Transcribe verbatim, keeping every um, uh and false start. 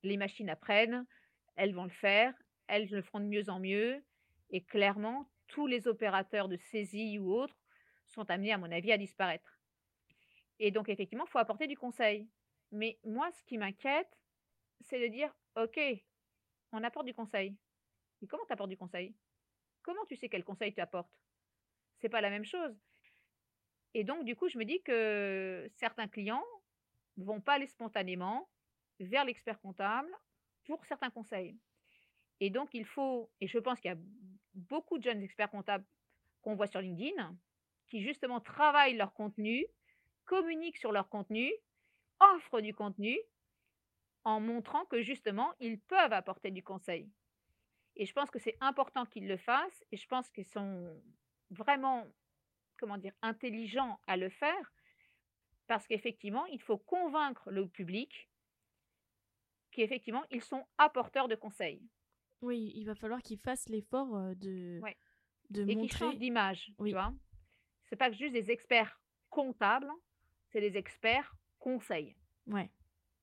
les machines apprennent, elles vont le faire, elles le feront de mieux en mieux et clairement, tous les opérateurs de saisie ou autres sont amenés, à mon avis, à disparaître et donc effectivement, il faut apporter du conseil. Mais moi, ce qui m'inquiète, c'est de dire: «OK, on apporte du conseil». Mais comment tu apportes du conseil? Comment tu sais quel conseil tu apportes? C'est pas la même chose et donc du coup, je me dis que certains clients vont pas aller spontanément vers l'expert comptable pour certains conseils et donc il faut et je pense qu'il y a b beaucoup de jeunes experts comptables qu'on voit sur LinkedIn, qui justement travaillent leur contenu, communiquent sur leur contenu, offrent du contenu en montrant que justement, ils peuvent apporter du conseil et je pense que c'est important qu'ils le fassent et je pense qu'ils sont vraiment, comment dire? Intelligents à le faire parce qu'effectivement, il faut convaincre le public qu'effectivement, ils sont apporteurs de conseils. Oui, il va falloir qu'ils fassent l'effort, heu, de Ouais de et qui changent montrer d'image, tu oui. vois? C'est pas juste des experts comptables, c'est des experts conseils. Ouais.